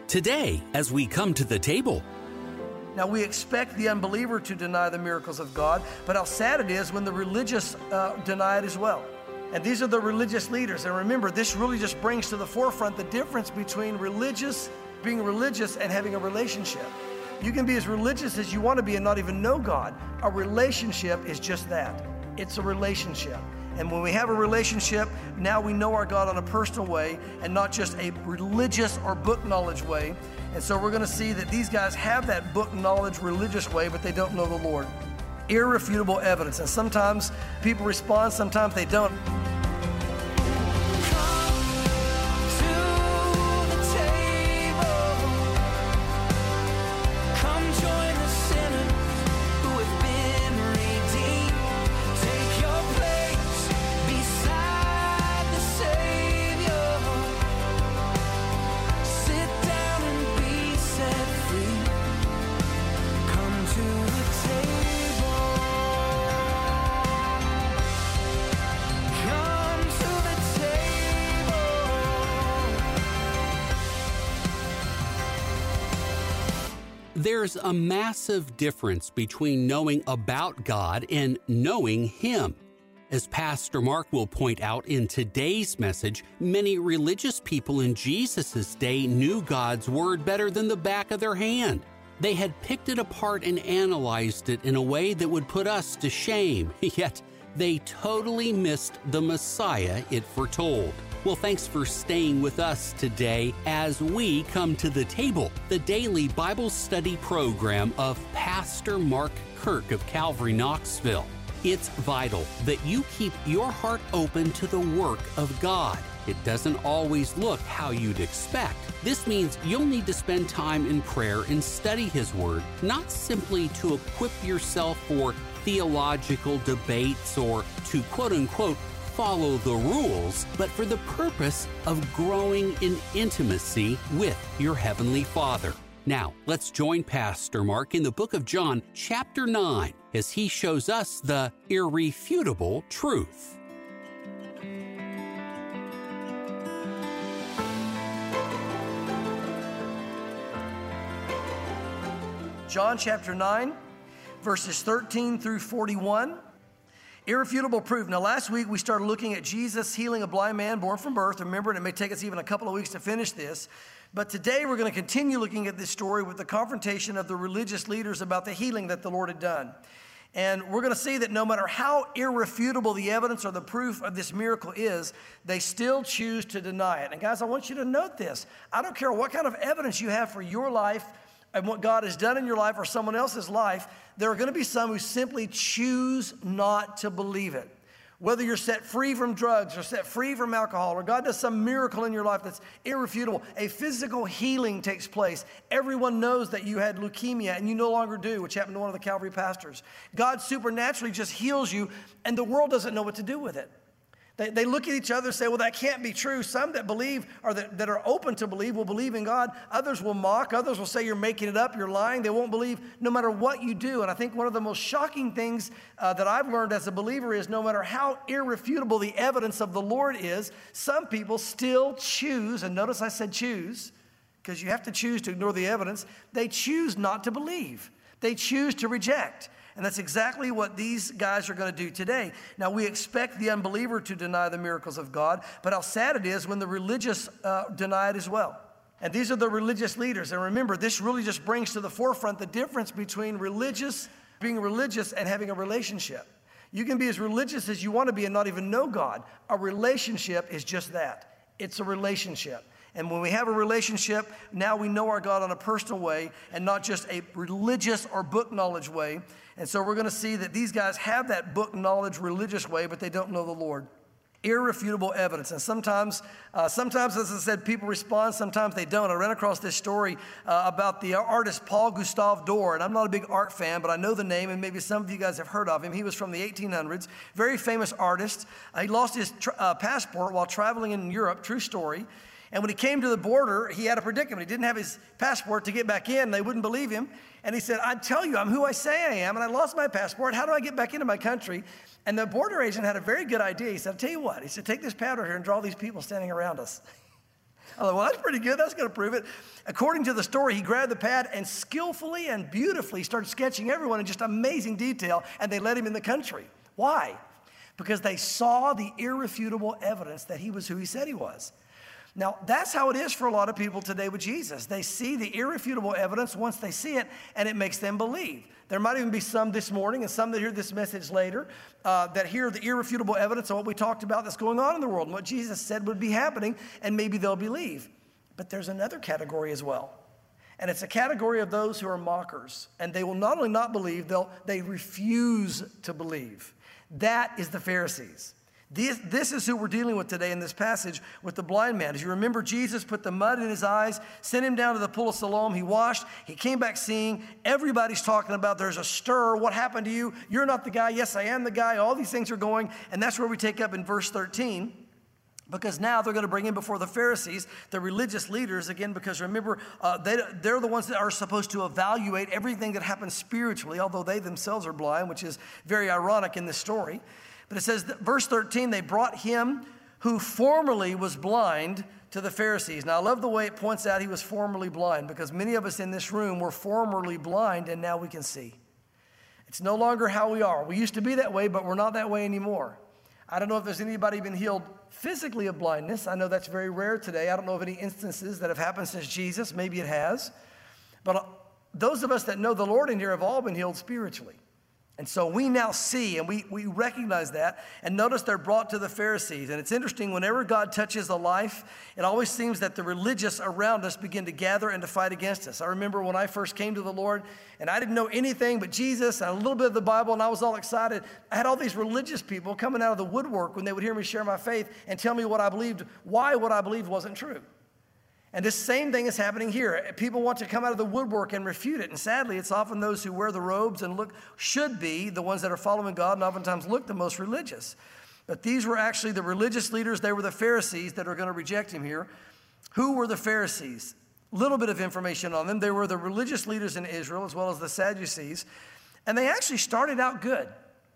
Today, as we come to the table. Now, we expect the unbeliever to deny the miracles of God, but how sad it is when the religious deny it as well. And these are the religious leaders. And remember, this really just brings to the forefront the difference between being religious and having a relationship. You can be as religious as you want to be and not even know God. A relationship is just that. It's a relationship. And when we have a relationship, now we know our God on a personal way and not just a religious or book knowledge way. And so we're going to see that these guys have that book knowledge religious way, but they don't know the Lord. Irrefutable evidence. And sometimes people respond, sometimes they don't. There's a massive difference between knowing about God and knowing Him. As Pastor Mark will point out in today's message, many religious people in Jesus' day knew God's Word better than the back of their hand. They had picked it apart and analyzed it in a way that would put us to shame, yet they totally missed the Messiah it foretold. Well, thanks for staying with us today as we come to the table, the daily Bible study program of Pastor Mark Kirk of Calvary Knoxville. It's vital that you keep your heart open to the work of God. It doesn't always look how you'd expect. This means you'll need to spend time in prayer and study His Word, not simply to equip yourself for theological debates or to quote-unquote follow the rules, but for the purpose of growing in intimacy with your Heavenly Father. Now, let's join Pastor Mark in the book of John, chapter 9, as he shows us the irrefutable truth. John chapter 9, verses 13 through 41. Irrefutable proof. Now, last week we started looking at Jesus healing a blind man born from birth. Remember, and it may take us even a couple of weeks to finish this. But today we're going to continue looking at this story with the confrontation of the religious leaders about the healing that the Lord had done. And we're going to see that no matter how irrefutable the evidence or the proof of this miracle is, they still choose to deny it. And guys, I want you to note this. I don't care what kind of evidence you have for your life and what God has done in your life or someone else's life, there are going to be some who simply choose not to believe it. Whether you're set free from drugs or set free from alcohol or God does some miracle in your life that's irrefutable, a physical healing takes place. Everyone knows that you had leukemia and you no longer do, which happened to one of the Calvary pastors. God supernaturally just heals you and the world doesn't know what to do with it. They look at each other and say, well, that can't be true. Some that believe or that are open to believe will believe in God. Others will mock. Others will say you're making it up. You're lying. They won't believe no matter what you do. And I think one of the most shocking things that I've learned as a believer is no matter how irrefutable the evidence of the Lord is, some people still choose, and notice I said choose, because you have to choose to ignore the evidence. They choose not to believe. They choose to reject. And that's exactly what these guys are going to do today. Now, we expect the unbeliever to deny the miracles of God, but how sad it is when the religious deny it as well. And these are the religious leaders. And remember, this really just brings to the forefront the difference between being religious and having a relationship. You can be as religious as you want to be and not even know God. A relationship is just that. It's a relationship. And when we have a relationship, now we know our God on a personal way and not just a religious or book knowledge way. And so we're going to see that these guys have that book knowledge religious way, but they don't know the Lord. Irrefutable evidence. And sometimes, as I said, people respond, sometimes they don't. I ran across this story about the artist Paul Gustave Doré, and I'm not a big art fan, but I know the name, and maybe some of you guys have heard of him. He was from the 1800s, very famous artist. He lost his passport while traveling in Europe, true story. And when he came to the border, he had a predicament. He didn't have his passport to get back in. They wouldn't believe him. And he said, I tell you, I'm who I say I am, and I lost my passport. How do I get back into my country? And the border agent had a very good idea. He said, I'll tell you what. He said, take this pad right here and draw these people standing around us. I thought, well, that's pretty good. That's going to prove it. According to the story, he grabbed the pad and skillfully and beautifully started sketching everyone in just amazing detail, and they let him in the country. Why? Because they saw the irrefutable evidence that he was who he said he was. Now, that's how it is for a lot of people today with Jesus. They see the irrefutable evidence once they see it, and it makes them believe. There might even be some this morning and some that hear this message later that hear the irrefutable evidence of what we talked about that's going on in the world and what Jesus said would be happening, and maybe they'll believe. But there's another category as well. And it's a category of those who are mockers. And they will not only not believe, they refuse to believe. That is the Pharisees. This is who we're dealing with today in this passage with the blind man. As you remember, Jesus put the mud in his eyes, sent him down to the pool of Siloam. He washed. He came back seeing. Everybody's talking about there's a stir. What happened to you? You're not the guy. Yes, I am the guy. All these things are going. And that's where we take up in verse 13. Because now they're going to bring him before the Pharisees, the religious leaders, again, because remember, they're the ones that are supposed to evaluate everything that happens spiritually, although they themselves are blind, which is very ironic in this story. But it says, verse 13, they brought him who formerly was blind to the Pharisees. Now, I love the way it points out he was formerly blind, because many of us in this room were formerly blind, and now we can see. It's no longer how we are. We used to be that way, but we're not that way anymore. I don't know if there's anybody been healed physically of blindness. I know that's very rare today. I don't know of any instances that have happened since Jesus. Maybe it has. But those of us that know the Lord in here have all been healed spiritually. And so we now see, and we recognize that, and notice they're brought to the Pharisees. And it's interesting, whenever God touches a life, it always seems that the religious around us begin to gather and to fight against us. I remember when I first came to the Lord, and I didn't know anything but Jesus and a little bit of the Bible, and I was all excited. I had all these religious people coming out of the woodwork when they would hear me share my faith and tell me what I believed, why what I believed wasn't true. And this same thing is happening here. People want to come out of the woodwork and refute it. And sadly, it's often those who wear the robes and should be the ones that are following God and oftentimes look the most religious. But these were actually the religious leaders. They were the Pharisees that are going to reject him here. Who were the Pharisees? Little bit of information on them. They were the religious leaders in Israel as well as the Sadducees. And they actually started out good.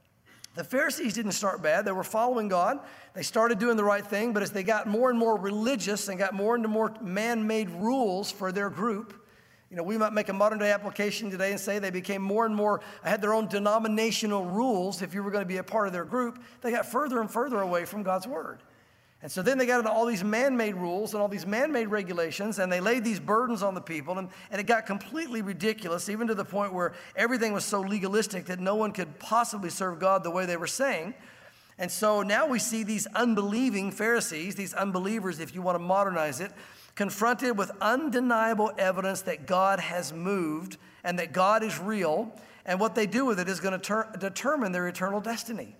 The Pharisees didn't start bad. They were following God. They started doing the right thing, but as they got more and more religious and got more and more man-made rules for their group, we might make a modern-day application today and say they became more and more, had their own denominational rules if you were going to be a part of their group. They got further and further away from God's word. And so then they got into all these man-made rules and all these man-made regulations, and they laid these burdens on the people, and it got completely ridiculous, even to the point where everything was so legalistic that no one could possibly serve God the way they were saying. And so now we see these unbelieving Pharisees, these unbelievers, if you want to modernize it, confronted with undeniable evidence that God has moved and that God is real, and what they do with it is going to determine their eternal destiny.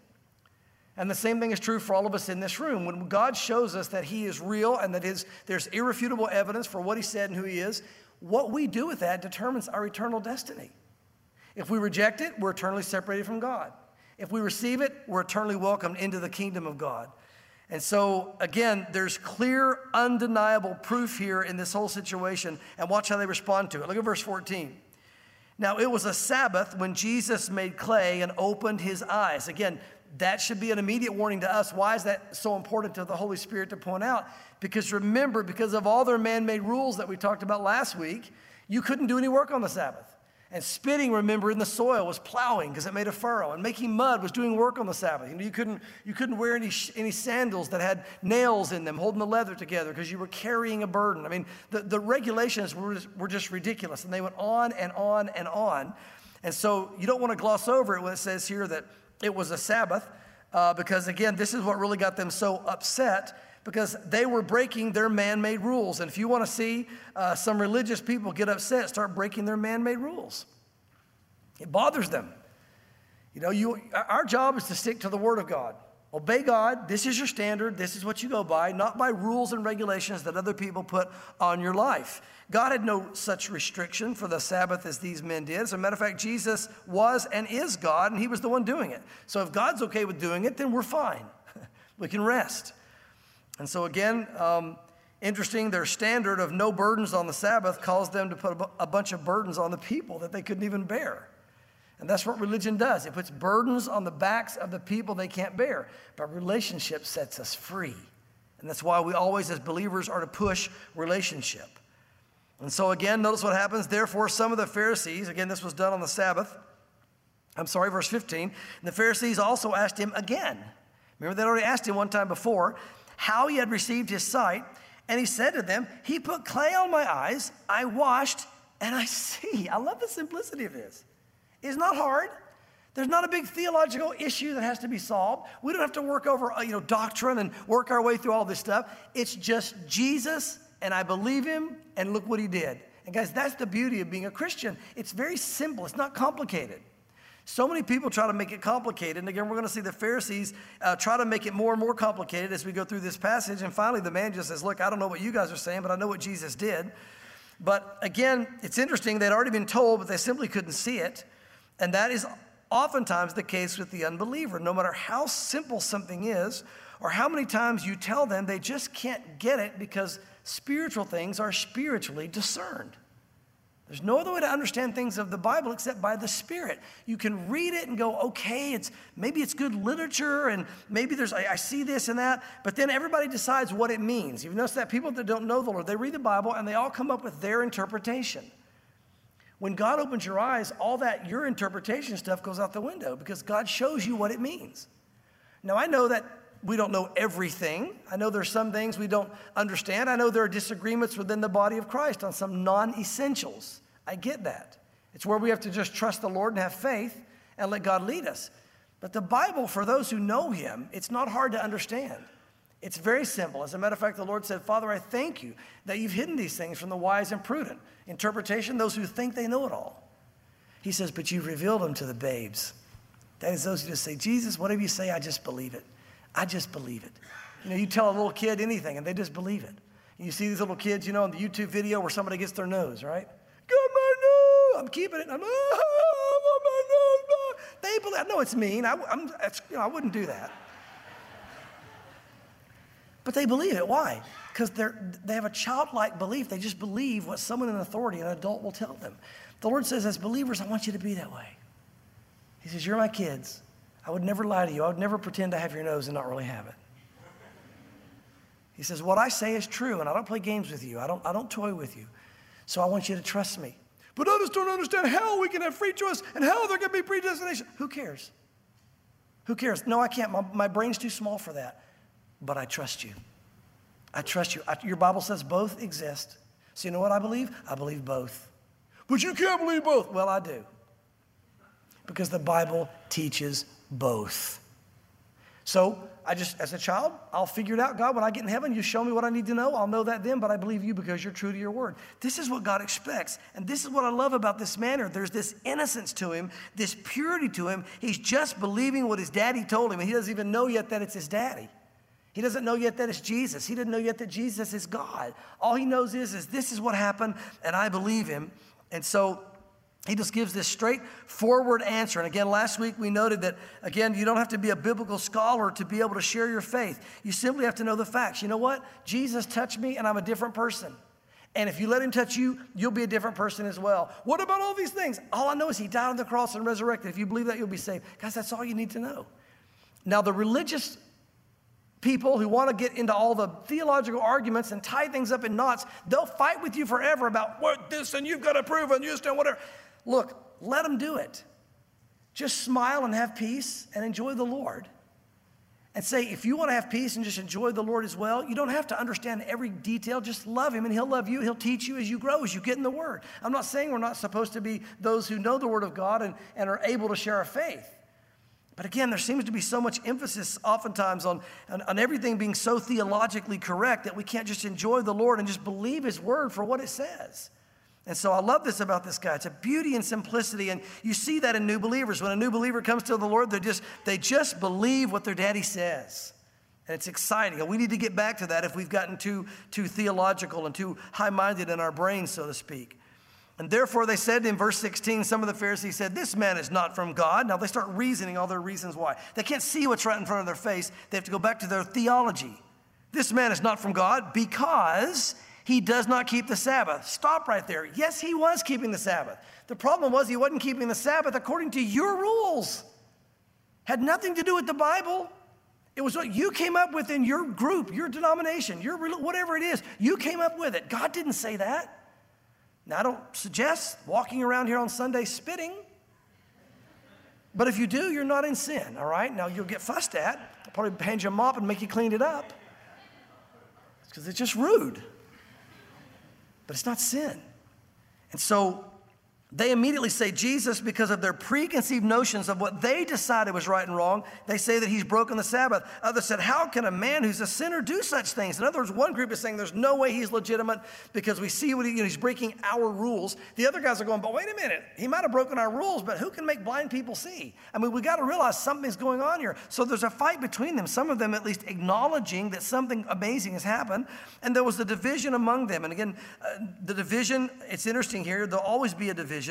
And the same thing is true for all of us in this room. When God shows us that he is real and that there's irrefutable evidence for what he said and who he is, what we do with that determines our eternal destiny. If we reject it, we're eternally separated from God. If we receive it, we're eternally welcomed into the kingdom of God. And so, again, there's clear, undeniable proof here in this whole situation. And watch how they respond to it. Look at verse 14. Now, it was a Sabbath when Jesus made clay and opened his eyes. Again, that should be an immediate warning to us. Why is that so important to the Holy Spirit to point out? Because remember, because of all their man-made rules that we talked about last week, you couldn't do any work on the Sabbath. And spitting, remember, in the soil was plowing because it made a furrow. And making mud was doing work on the Sabbath. You couldn't wear any sandals that had nails in them holding the leather together because you were carrying a burden. I mean, the regulations were just ridiculous. And they went on and on and on. And so you don't want to gloss over it when it says here that it was a Sabbath because, again, this is what really got them so upset because they were breaking their man-made rules. And if you want to see some religious people get upset, start breaking their man-made rules. It bothers them. Our job is to stick to the Word of God. Obey God. This is your standard. This is what you go by, not by rules and regulations that other people put on your life. God had no such restriction for the Sabbath as these men did. As a matter of fact, Jesus was and is God, and he was the one doing it. So if God's okay with doing it, then we're fine. We can rest. And so again, interesting, their standard of no burdens on the Sabbath caused them to put a bunch of burdens on the people that they couldn't even bear. And that's what religion does. It puts burdens on the backs of the people they can't bear. But relationship sets us free. And that's why we always, as believers, are to push relationship. And so again, notice what happens. Therefore, some of the Pharisees, again, this was done on the Sabbath. Verse 15. And the Pharisees also asked him again. Remember, they'd already asked him one time before how he had received his sight. And he said to them, he put clay on my eyes, I washed, and I see. I love the simplicity of this. It's not hard. There's not a big theological issue that has to be solved. We don't have to work over, doctrine and work our way through all this stuff. It's just Jesus, and I believe him, and look what he did. And guys, that's the beauty of being a Christian. It's very simple. It's not complicated. So many people try to make it complicated. And again, we're going to see the Pharisees try to make it more and more complicated as we go through this passage. And finally, the man just says, look, I don't know what you guys are saying, but I know what Jesus did. But again, it's interesting. They'd already been told, but they simply couldn't see it. And that is oftentimes the case with the unbeliever. No matter how simple something is or how many times you tell them, they just can't get it because spiritual things are spiritually discerned. There's no other way to understand things of the Bible except by the Spirit. You can read it and go, okay, maybe it's good literature and maybe I see this and that, but then everybody decides what it means. You've noticed that people that don't know the Lord, they read the Bible and they all come up with their interpretation. When God opens your eyes, all that, your interpretation stuff goes out the window because God shows you what it means. Now, I know that we don't know everything. I know there's some things we don't understand. I know there are disagreements within the body of Christ on some non-essentials. I get that. It's where we have to just trust the Lord and have faith and let God lead us. But the Bible, for those who know him, it's not hard to understand. It's very simple. As a matter of fact, the Lord said, Father, I thank you that you've hidden these things from the wise and prudent. Interpretation, those who think they know it all. He says, but you've revealed them to the babes. That is those who just say, Jesus, whatever you say, I just believe it. I just believe it. You tell a little kid anything and they just believe it. You see these little kids, in the YouTube video where somebody gets their nose, right? Got my nose. I'm keeping it. I want my nose back. They believe. No, it's mean. I wouldn't do that. But they believe it. Why? Because they have a childlike belief. They just believe what someone in authority, an adult, will tell them. The Lord says, as believers, I want you to be that way. He says, you're my kids. I would never lie to you. I would never pretend to have your nose and not really have it. He says, what I say is true, and I don't play games with you. I don't toy with you. So I want you to trust me. But I just don't understand how we can have free choice and how there can be predestination. Who cares? Who cares? No, I can't. My brain's too small for that. But I trust you. I trust you. Your Bible says both exist. So you know what I believe? I believe both. But you can't believe both. Well, I do. Because the Bible teaches both. So as a child, I'll figure it out. God, when I get in heaven, you show me what I need to know. I'll know that then, but I believe you because you're true to your word. This is what God expects. And this is what I love about this man. There's this innocence to him, this purity to him. He's just believing what his daddy told him. And he doesn't even know yet that it's his daddy. He doesn't know yet that it's Jesus. He doesn't know yet that Jesus is God. All he knows is this is what happened, and I believe him. And so he just gives this straightforward answer. And again, last week we noted that, again, you don't have to be a biblical scholar to be able to share your faith. You simply have to know the facts. You know what? Jesus touched me, and I'm a different person. And if you let him touch you, you'll be a different person as well. What about all these things? All I know is he died on the cross and resurrected. If you believe that, you'll be saved. Guys, that's all you need to know. Now, the religious people who want to get into all the theological arguments and tie things up in knots, they'll fight with you forever about what this and you've got to prove and you just don't whatever. Look, let them do it. Just smile and have peace and enjoy the Lord. And say, if you want to have peace and just enjoy the Lord as well, you don't have to understand every detail. Just love him and he'll love you. He'll teach you as you grow, as you get in the word. I'm not saying we're not supposed to be those who know the word of God and are able to share our faith. But again, there seems to be so much emphasis oftentimes on everything being so theologically correct that we can't just enjoy the Lord and just believe his word for what it says. And so I love this about this guy. It's a beauty and simplicity, and you see that in new believers. When a new believer comes to the Lord, they just believe what their daddy says. And it's exciting. And we need to get back to that if we've gotten too theological and too high-minded in our brains, so to speak. And therefore they said in verse 16, some of the Pharisees said, this man is not from God. Now they start reasoning all their reasons why. They can't see what's right in front of their face. They have to go back to their theology. This man is not from God because he does not keep the Sabbath. Stop right there. Yes, he was keeping the Sabbath. The problem was he wasn't keeping the Sabbath according to your rules. Had nothing to do with the Bible. It was what you came up with in your group, your denomination, whatever it is. You came up with it. God didn't say that. Now, I don't suggest walking around here on Sunday spitting. But if you do, you're not in sin, all right? Now, you'll get fussed at. I'll probably hand you a mop and make you clean it up. Because it's just rude. But it's not sin. And so they immediately say Jesus, because of their preconceived notions of what they decided was right and wrong, they say that he's broken the Sabbath. Others said, how can a man who's a sinner do such things? In other words, one group is saying there's no way he's legitimate because we see what he's breaking our rules. The other guys are going, but wait a minute, he might have broken our rules, but who can make blind people see? I mean, we got to realize something's going on here. So there's a fight between them, some of them at least acknowledging that something amazing has happened, and there was a division among them. And again, the division, it's interesting here, there'll always be a division.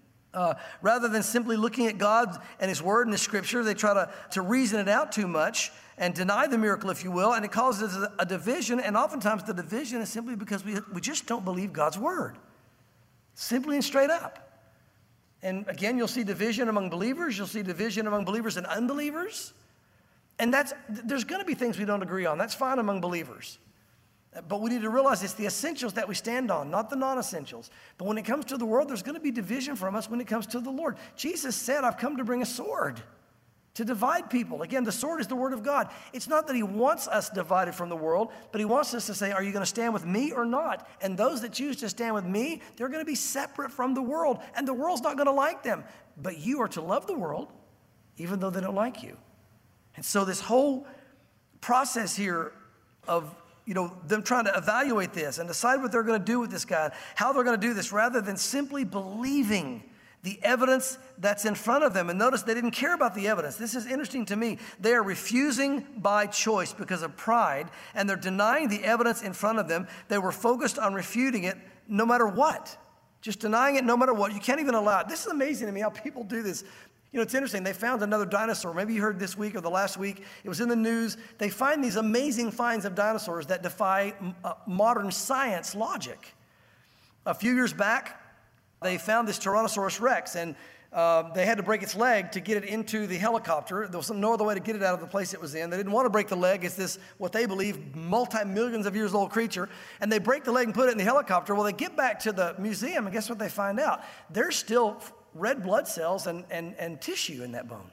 Rather than simply looking at God and his word and his scripture, they try to reason it out too much and deny the miracle, if you will, and it causes a division. And oftentimes the division is simply because we just don't believe God's word. Simply and straight up. And again, you'll see division among believers. You'll see division among believers and unbelievers. And there's going to be things we don't agree on. That's fine among believers. But we need to realize it's the essentials that we stand on, not the non-essentials. But when it comes to the world, there's going to be division from us when it comes to the Lord. Jesus said, I've come to bring a sword to divide people. Again, the sword is the word of God. It's not that he wants us divided from the world, but he wants us to say, are you going to stand with me or not? And those that choose to stand with me, they're going to be separate from the world. And the world's not going to like them. But you are to love the world, even though they don't like you. And so this whole process here of them trying to evaluate this and decide what they're going to do with this guy, how they're going to do this, rather than simply believing the evidence that's in front of them. And notice they didn't care about the evidence. This is interesting to me. They are refusing by choice because of pride, and they're denying the evidence in front of them. They were focused on refuting it no matter what. Just denying it no matter what. You can't even allow it. This is amazing to me how people do this. It's interesting. They found another dinosaur. Maybe you heard this week or the last week. It was in the news. They find these amazing finds of dinosaurs that defy modern science logic. A few years back, they found this Tyrannosaurus Rex, and they had to break its leg to get it into the helicopter. There was no other way to get it out of the place it was in. They didn't want to break the leg. It's this, what they believe, multi-millions of years old creature. And they break the leg and put it in the helicopter. Well, they get back to the museum, and guess what they find out? There's still red blood cells and tissue in that bone.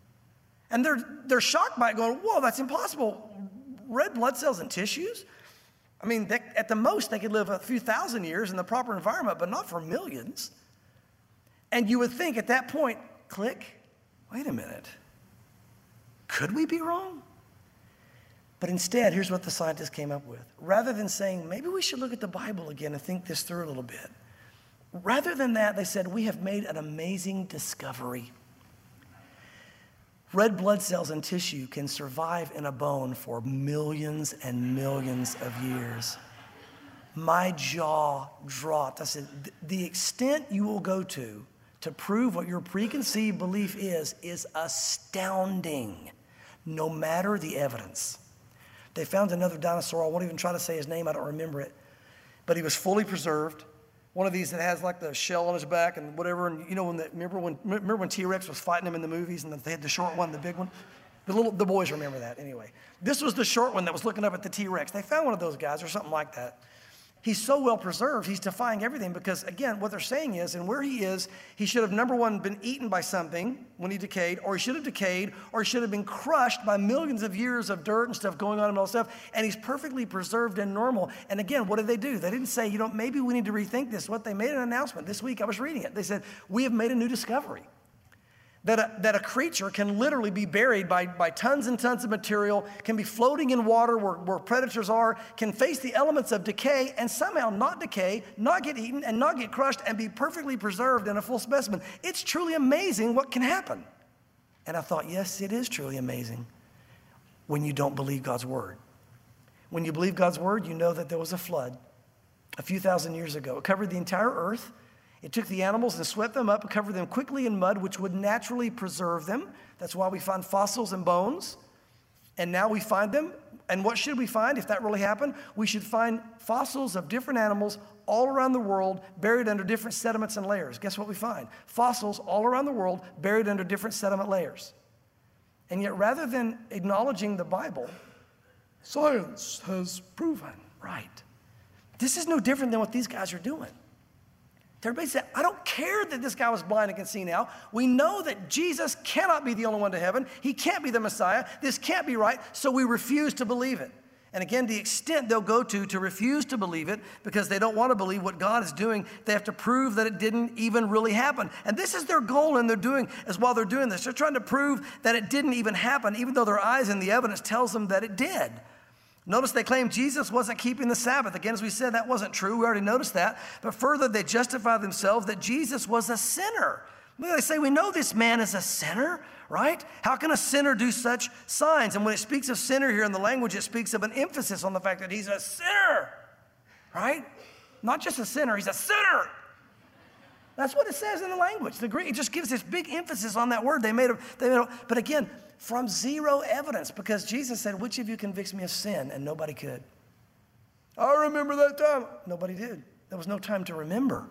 And they're shocked by it, going, whoa, that's impossible. Red blood cells and tissues? I mean, at the most, they could live a few thousand years in the proper environment, but not for millions. And you would think at that point, click, wait a minute. Could we be wrong? But instead, here's what the scientists came up with. Rather than saying, maybe we should look at the Bible again and think this through a little bit. Rather than that, they said, we have made an amazing discovery. Red blood cells and tissue can survive in a bone for millions and millions of years. My jaw dropped. I said, the extent you will go to prove what your preconceived belief is astounding, no matter the evidence. They found another dinosaur. I won't even try to say his name. I don't remember it. But he was fully preserved. One of these that has like the shell on his back and whatever. And remember when T-Rex was fighting him in the movies and they had the short one, the big one? The boys remember that anyway. This was the short one that was looking up at the T-Rex. They found one of those guys or something like that. He's so well preserved, he's defying everything because, again, what they're saying is, and where he is, he should have, number one, been eaten by something when he decayed, or he should have decayed, or he should have been crushed by millions of years of dirt and stuff going on and all stuff, and he's perfectly preserved and normal. And again, what did they do? They didn't say, maybe we need to rethink this. What they made an announcement this week, I was reading it. They said, we have made a new discovery. That a creature can literally be buried by tons and tons of material, can be floating in water where predators are, can face the elements of decay and somehow not decay, not get eaten, and not get crushed, and be perfectly preserved in a full specimen. It's truly amazing what can happen. And I thought, yes, it is truly amazing when you don't believe God's word. When you believe God's word, you know that there was a flood a few thousand years ago. It covered the entire earth. It took the animals and swept them up and covered them quickly in mud, which would naturally preserve them. That's why we find fossils and bones. And now we find them. And what should we find if that really happened? We should find fossils of different animals all around the world buried under different sediments and layers. Guess what we find? Fossils all around the world buried under different sediment layers. And yet rather than acknowledging the Bible, science has proven right. This is no different than what these guys are doing. Everybody said, I don't care that this guy was blind and can see now. We know that Jesus cannot be the only one to heaven. He can't be the Messiah. This can't be right, so we refuse to believe it. And again, the extent they'll go to refuse to believe it because they don't want to believe what God is doing, they have to prove that it didn't even really happen. And this is their goal in while they're doing this. They're trying to prove that it didn't even happen, even though their eyes and the evidence tells them that it did. Notice they claim Jesus wasn't keeping the Sabbath. Again, as we said, that wasn't true. We already noticed that. But further, they justify themselves that Jesus was a sinner. They say, we know this man is a sinner, right? How can a sinner do such signs? And when it speaks of sinner here in the language, it speaks of an emphasis on the fact that he's a sinner, right? Not just a sinner, he's a sinner. That's what it says in the language. The Greek, it just gives this big emphasis on that word. But again, from zero evidence, because Jesus said, which of you convicts me of sin? And nobody could. I remember that time. Nobody did. There was no time to remember.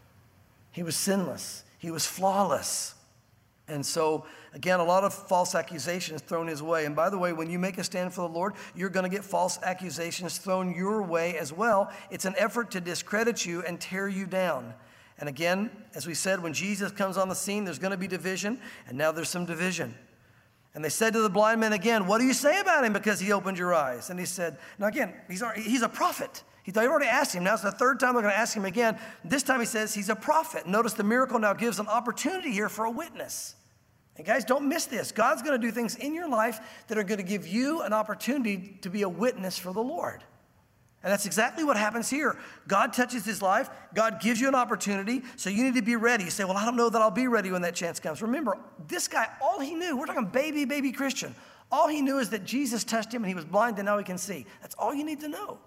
He was sinless. He was flawless. And so, again, a lot of false accusations thrown his way. And by the way, when you make a stand for the Lord, you're going to get false accusations thrown your way as well. It's an effort to discredit you and tear you down. And again, as we said, when Jesus comes on the scene, there's going to be division. And now there's some division. And they said to the blind man again, what do you say about him because he opened your eyes? And he said, now again, he's a prophet. They've already asked him. Now it's the third time they're going to ask him again. This time he says he's a prophet. Notice the miracle now gives an opportunity here for a witness. And guys, don't miss this. God's going to do things in your life that are going to give you an opportunity to be a witness for the Lord. And that's exactly what happens here. God touches his life. God gives you an opportunity, so you need to be ready. You say, well, I don't know that I'll be ready when that chance comes. Remember, this guy, all he knew, we're talking baby Christian. All he knew is that Jesus touched him and he was blind and now he can see. That's all you need to know.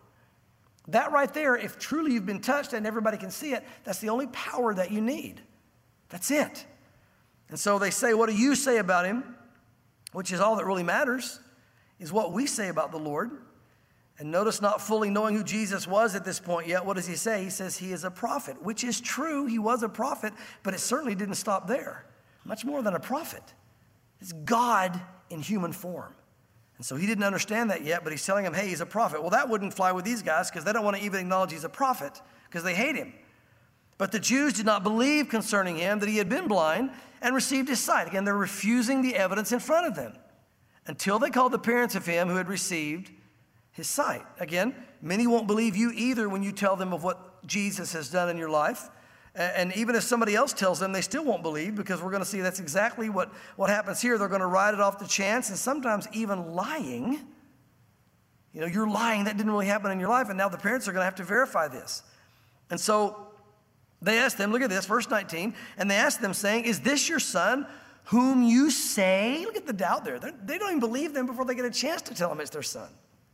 That right there, if truly you've been touched and everybody can see it, that's the only power that you need. That's it. And so they say, what do you say about him? Which is all that really matters, is what we say about the Lord. And notice, not fully knowing who Jesus was at this point yet, what does he say? He says he is a prophet, which is true. He was a prophet, but it certainly didn't stop there. Much more than a prophet. It's God in human form. And so he didn't understand that yet, but he's telling him, hey, he's a prophet. Well, that wouldn't fly with these guys because they don't want to even acknowledge he's a prophet because they hate him. But the Jews did not believe concerning him that he had been blind and received his sight. Again, they're refusing the evidence in front of them until they called the parents of him who had received his sight. Again, many won't believe you either when you tell them of what Jesus has done in your life. And even if somebody else tells them, they still won't believe because we're going to see that's exactly what happens here. They're going to write it off to chance and sometimes even lying. You know, you're lying. That didn't really happen in your life. And now the parents are going to have to verify this. And so they asked them, look at this, verse 19. And they asked them saying, is this your son whom you say? Look at the doubt there. They don't even believe them before they get a chance to tell them it's their son.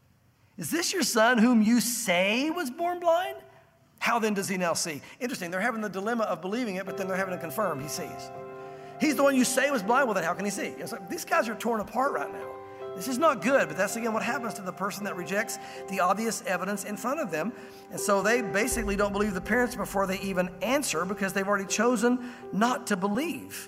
Is this your son whom you say was born blind? How then does he now see? Interesting, they're having the dilemma of believing it, but then they're having to confirm he sees. He's the one you say was blind, well then how can he see? It's like, these guys are torn apart right now. This is not good, but that's again what happens to the person that rejects the obvious evidence in front of them. And so they basically don't believe the parents before they even answer because they've already chosen not to believe.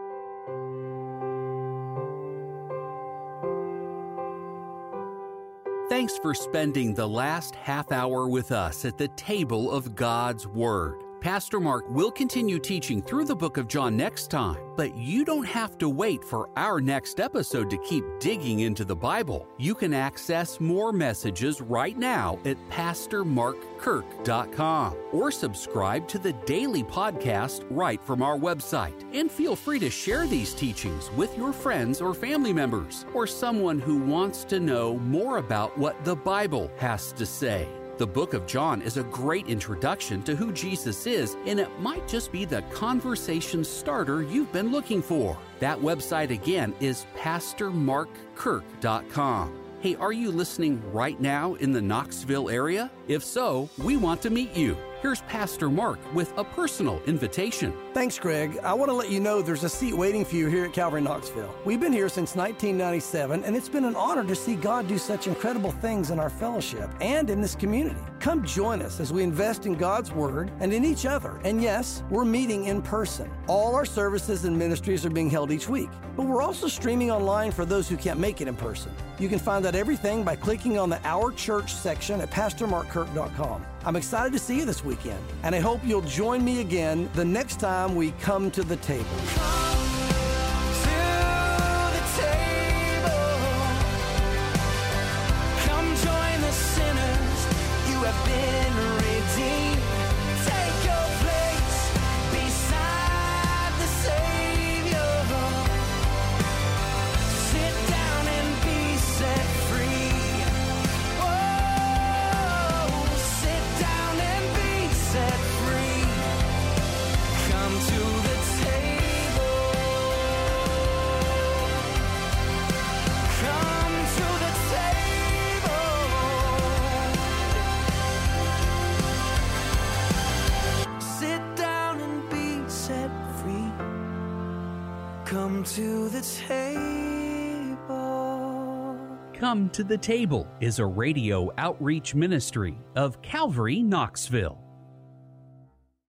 Thanks for spending the last half hour with us at the table of God's Word. Pastor Mark will continue teaching through the book of John next time, but you don't have to wait for our next episode to keep digging into the Bible. You can access more messages right now at PastorMarkKirk.com or subscribe to the daily podcast right from our website. And feel free to share these teachings with your friends or family members or someone who wants to know more about what the Bible has to say. The book of John is a great introduction to who Jesus is, and it might just be the conversation starter you've been looking for. That website again is PastorMarkKirk.com. Hey, are you listening right now in the Knoxville area? If so, we want to meet you. here's Pastor Mark with a personal invitation. Thanks, Greg. I want to let you know there's a seat waiting for you here at Calvary Knoxville. We've been here since 1997, and it's been an honor to see God do such incredible things in our fellowship and in this community. Come join us as we invest in God's Word and in each other. And yes, we're meeting in person. All our services and ministries are being held each week, but we're also streaming online for those who can't make it in person. You can find out everything by clicking on the Our Church section at PastorMarkKirk.com. I'm excited to see you this weekend, and I hope you'll join me again the next time we come to the table. Come to the table. Come to the Table is a radio outreach ministry of Calvary Knoxville.